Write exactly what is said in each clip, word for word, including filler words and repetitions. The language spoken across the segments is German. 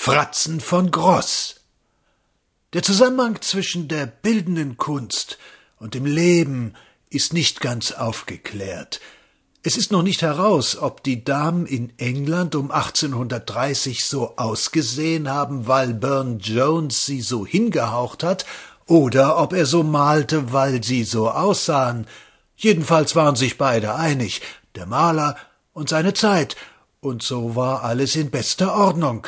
Fratzen von Gross. Der Zusammenhang zwischen der bildenden Kunst und dem Leben ist nicht ganz aufgeklärt. Es ist noch nicht heraus, ob die Damen in England um achtzehnhundertdreißig so ausgesehen haben, weil Burne-Jones sie so hingehaucht hat, oder ob er so malte, weil sie so aussahen. Jedenfalls waren sich beide einig, der Maler und seine Zeit, und so war alles in bester Ordnung.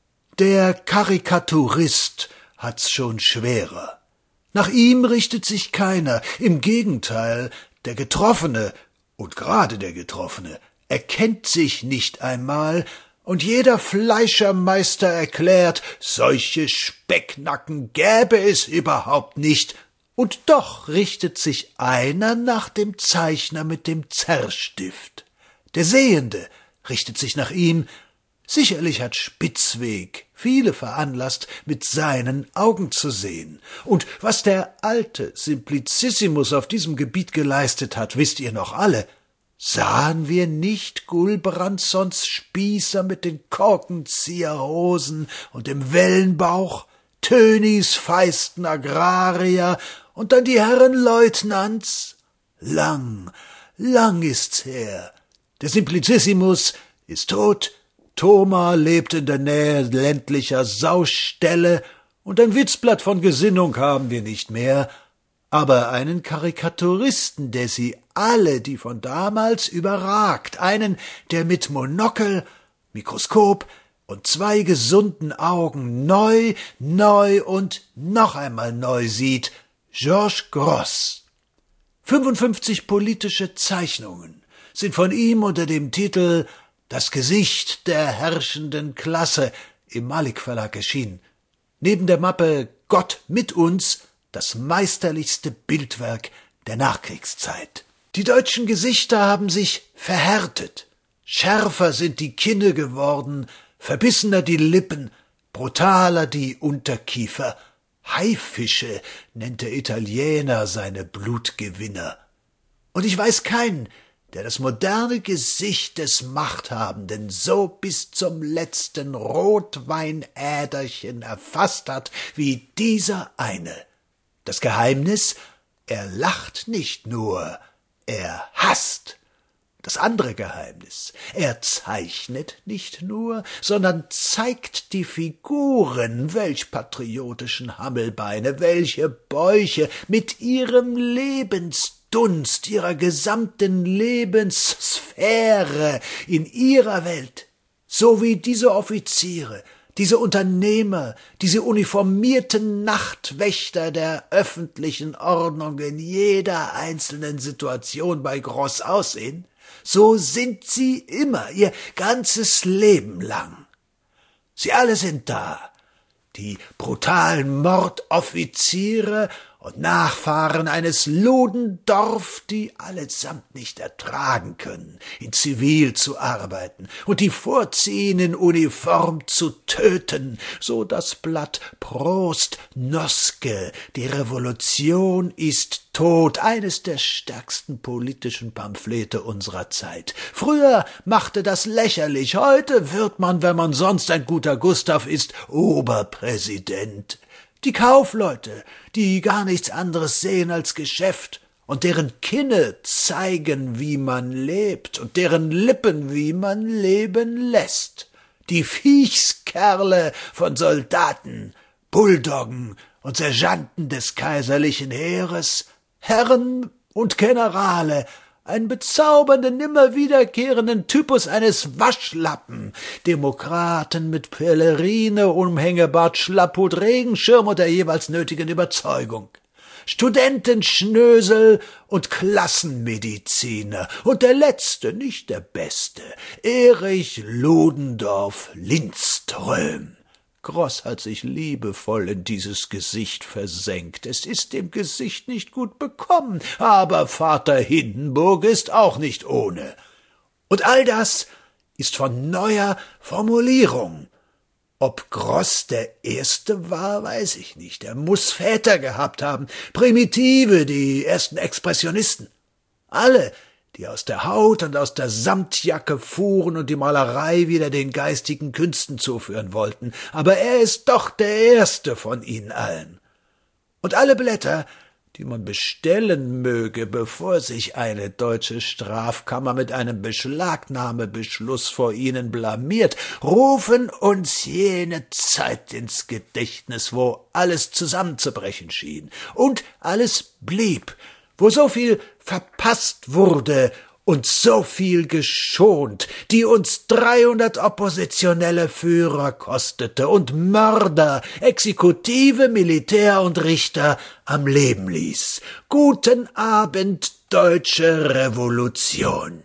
Der Karikaturist hat's schon schwerer. Nach ihm richtet sich keiner, im Gegenteil, der Getroffene, und gerade der Getroffene, erkennt sich nicht einmal, und jeder Fleischermeister erklärt, solche Specknacken gäbe es überhaupt nicht, und doch richtet sich einer nach dem Zeichner mit dem Zerrstift. Der Sehende richtet sich nach ihm. Sicherlich hat Spitzweg viele veranlasst, mit seinen Augen zu sehen. Und was der alte Simplicissimus auf diesem Gebiet geleistet hat, wisst ihr noch alle. Sahen wir nicht Gulbrandsons Spießer mit den Korkenzieherhosen und dem Wellenbauch, Tönis feisten Agrarier und dann die Herren Leutnants? Lang, lang ist's her. Der Simplicissimus ist tot, Thoma lebt in der Nähe ländlicher Sauställe, und ein Witzblatt von Gesinnung haben wir nicht mehr, aber einen Karikaturisten, der sie alle, die von damals, überragt, einen, der mit Monokel, Mikroskop und zwei gesunden Augen neu, neu und noch einmal neu sieht, Georges Gross. Fünfundfünfzig politische Zeichnungen sind von ihm unter dem Titel »Das Gesicht der herrschenden Klasse« im Malik Verlag erschienen. Neben der Mappe »Gott mit uns« das meisterlichste Bildwerk der Nachkriegszeit. Die deutschen Gesichter haben sich verhärtet. Schärfer sind die Kinne geworden, verbissener die Lippen, brutaler die Unterkiefer. Haifische nennt der Italiener seine Blutgewinner. Und ich weiß keinen, der das moderne Gesicht des Machthabenden so bis zum letzten Rotweinäderchen erfasst hat, wie dieser eine. Das Geheimnis: er lacht nicht nur, er hasst. Das andere Geheimnis: er zeichnet nicht nur, sondern zeigt die Figuren, welch patriotischen Hammelbeine, welche Bäuche mit ihrem Lebensdunst, ihrer gesamten Lebenssphäre in ihrer Welt, so wie diese Offiziere, diese Unternehmer, diese uniformierten Nachtwächter der öffentlichen Ordnung in jeder einzelnen Situation bei Gross aussehen, so sind sie immer, ihr ganzes Leben lang. Sie alle sind da, die brutalen Mordoffiziere und Nachfahren eines Ludendorff, die allesamt nicht ertragen können, in Zivil zu arbeiten und die vorziehen, in Uniform zu töten, so das Blatt Prost Noske, die Revolution ist tot, eines der stärksten politischen Pamphlete unserer Zeit. Früher machte das lächerlich, heute wird man, wenn man sonst ein guter Gustav ist, Oberpräsident. Die Kaufleute, die gar nichts anderes sehen als Geschäft und deren Kinne zeigen, wie man lebt und deren Lippen, wie man leben lässt. Die Viechskerle von Soldaten, Bulldoggen und Sergeanten des kaiserlichen Heeres, Herren und Generale, einen bezaubernden, immer wiederkehrenden Typus eines Waschlappen, Demokraten mit Pelerine, Umhängebart, Schlapphut, Regenschirm und der jeweils nötigen Überzeugung, Studentenschnösel und Klassenmediziner und der letzte, nicht der beste, Erich Ludendorff Lindström. Gross hat sich liebevoll in dieses Gesicht versenkt. Es ist dem Gesicht nicht gut bekommen, aber Vater Hindenburg ist auch nicht ohne. Und all das ist von neuer Formulierung. Ob Gross der Erste war, weiß ich nicht. Er muß Väter gehabt haben, Primitive, die ersten Expressionisten. Alle, die aus der Haut und aus der Samtjacke fuhren und die Malerei wieder den geistigen Künsten zuführen wollten, aber er ist doch der erste von ihnen allen. Und alle Blätter, die man bestellen möge, bevor sich eine deutsche Strafkammer mit einem Beschlagnahmebeschluss vor ihnen blamiert, rufen uns jene Zeit ins Gedächtnis, wo alles zusammenzubrechen schien und alles blieb, wo so viel verpasst wurde und so viel geschont, die uns dreihundert oppositionelle Führer kostete und Mörder, Exekutive, Militär und Richter am Leben ließ. Guten Abend, deutsche Revolution.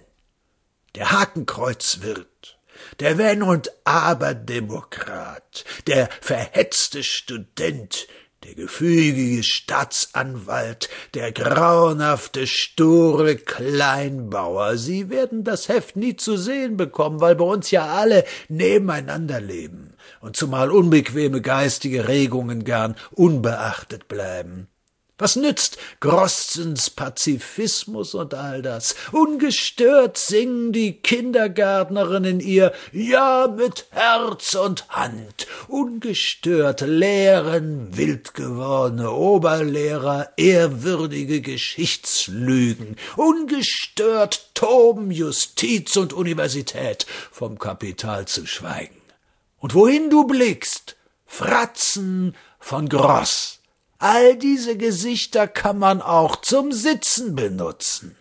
Der Hakenkreuzwirt, der Wenn- und Aber-Demokrat, der verhetzte Student, der gefügige Staatsanwalt, der grauenhafte, sture Kleinbauer, Sie werden das Heft nie zu sehen bekommen, weil bei uns ja alle nebeneinander leben und zumal unbequeme geistige Regungen gern unbeachtet bleiben. Was nützt Grosszens Pazifismus und all das? Ungestört singen die Kindergärtnerinnen ihr Ja mit Herz und Hand. Ungestört lehren wild gewordene Oberlehrer ehrwürdige Geschichtslügen. Ungestört toben Justiz und Universität, vom Kapital zu schweigen. Und wohin du blickst, Fratzen von Gross. All diese Gesichter kann man auch zum Sitzen benutzen.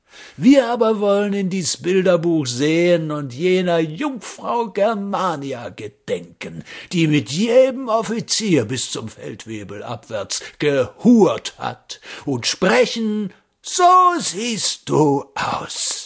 Wir aber wollen in dies Bilderbuch sehen und jener Jungfrau Germania gedenken, die mit jedem Offizier bis zum Feldwebel abwärts gehurt hat, und sprechen, so siehst du aus.